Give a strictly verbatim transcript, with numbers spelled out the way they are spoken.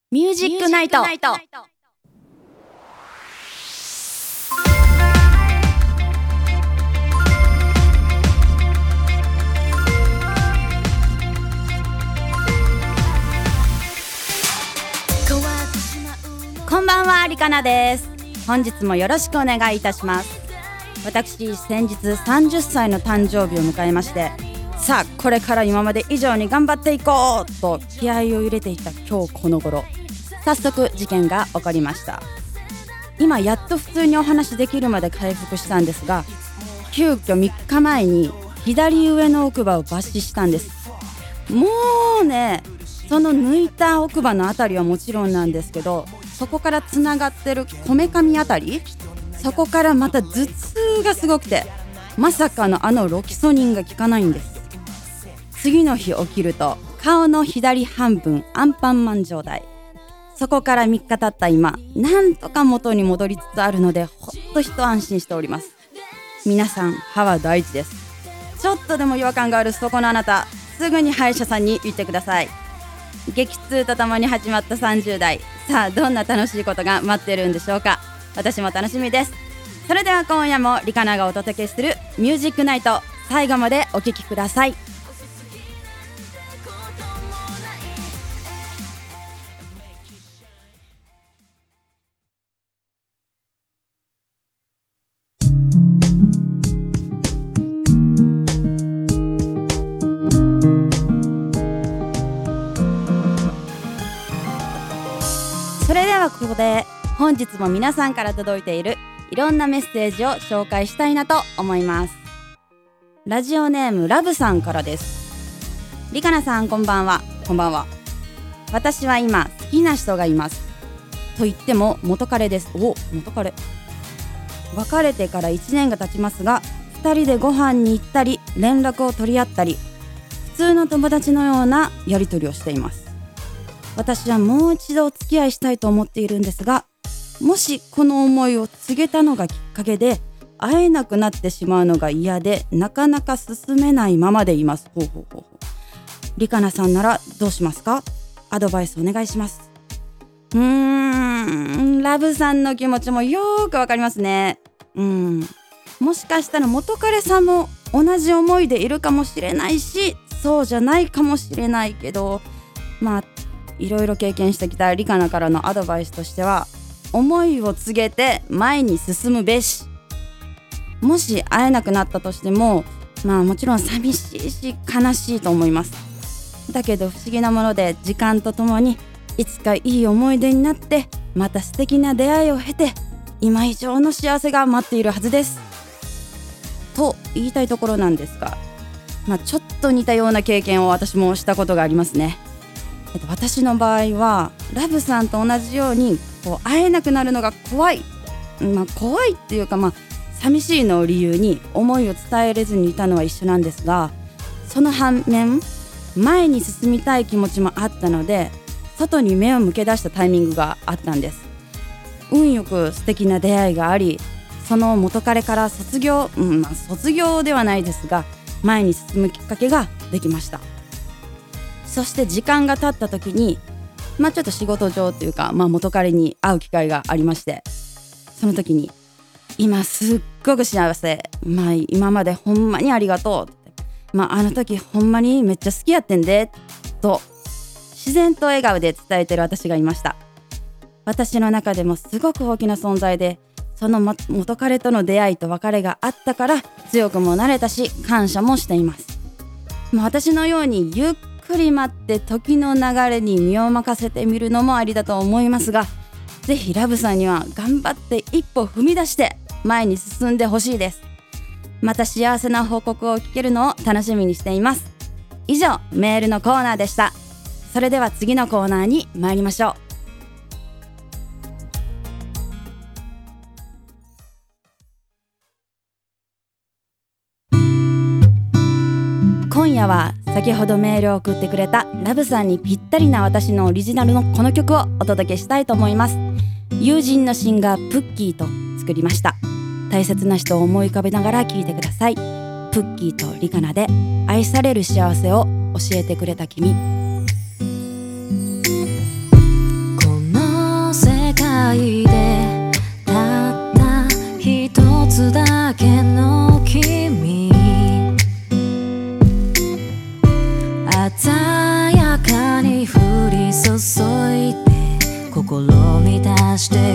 ミュージックナイト。こんばんは、リカナです。本日もよろしくお願いいたします。私、先日さんじゅっさいの誕生日を迎えまして、さあこれから今まで以上に頑張っていこうと気合を入れていた今日この頃、早速事件が起こりました。今やっと普通にお話できるまで回復したんですが、急遽みっかまえに左上の奥歯を抜歯したんです。もうね、その抜いた奥歯のあたりはもちろんなんですけど、そこからつながってるこめかみあたり、そこからまた頭痛がすごくて、まさかのあのロキソニンが効かないんです。次の日起きると顔の左半分アンパンマン状態。そこからみっか経った今、なんとか元に戻りつつあるので、ほっと一安心しております。皆さん、歯は大事です。ちょっとでも違和感があるそこのあなた、すぐに歯医者さんに行ってください。激痛とともに始まったさんじゅう代、さあどんな楽しいことが待ってるんでしょうか。私も楽しみです。それでは今夜もリカナがお届けするミュージックナイト、最後までお聴きください。それではここで本日も皆さんから届いているいろんなメッセージを紹介したいなと思います。ラジオネームラブさんからです。リカナさん、こんばんは。こんばんは。私は今好きな人がいます。と言っても元彼です。お、元彼。別れてからいちねんが経ちますが、ふたりでご飯に行ったり連絡を取り合ったり、普通の友達のようなやり取りをしています。私はもう一度お付き合いしたいと思っているんですが、もしこの思いを告げたのがきっかけで会えなくなってしまうのが嫌で、なかなか進めないままでいます。ほうほうほうほう。リカナさんならどうしますか？アドバイスお願いします。うーん、ラブさんの気持ちもよーくわかりますね。うん、もしかしたら元彼さんも同じ思いでいるかもしれないし、そうじゃないかもしれないけど、まあいろいろ経験してきたリカナからのアドバイスとしては、思いを告げて前に進むべし。もし会えなくなったとしても、まあもちろん寂しいし悲しいと思います。だけど不思議なもので、時間とともにいつかいい思い出になって、また素敵な出会いを経て、今以上の幸せが待っているはずですと言いたいところなんですが、まあ、ちょっと似たような経験を私もしたことがありますね。えっと、私の場合はラブさんと同じようにこう会えなくなるのが怖い、まあ、怖いっていうか、まあ、寂しいのを理由に思いを伝えれずにいたのは一緒なんですが、その反面前に進みたい気持ちもあったので、外に目を向け出したタイミングがあったんです。運よく素敵な出会いがあり、その元彼から卒業、うんまあ、卒業ではないですが、前に進むきっかけができました。そして時間が経った時に、まあちょっと仕事上というか、まあ元彼に会う機会がありまして、その時に今すっごく幸せ、まあ今までほんまにありがとうって、まああの時ほんまにめっちゃ好きやってんでと自然と笑顔で伝えてる私がいました。私の中でもすごく大きな存在で、その元彼との出会いと別れがあったから強くもなれたし、感謝もしています。まあ、私のようにゆっゆっくり待って時の流れに身を任せてみるのもありだと思いますが、ぜひラブさんには頑張って一歩踏み出して前に進んでほしいです。また幸せな報告を聞けるのを楽しみにしています。以上、メールのコーナーでした。それでは次のコーナーに参りましょう。今夜は先ほどメールを送ってくれたラブさんにぴったりな私のオリジナルのこの曲をお届けしたいと思います。友人のシンガープッキーと作りました。大切な人を思い浮かべながら聴いてください。プッキーとリカナで愛される幸せを教えてくれた君。こ試み出して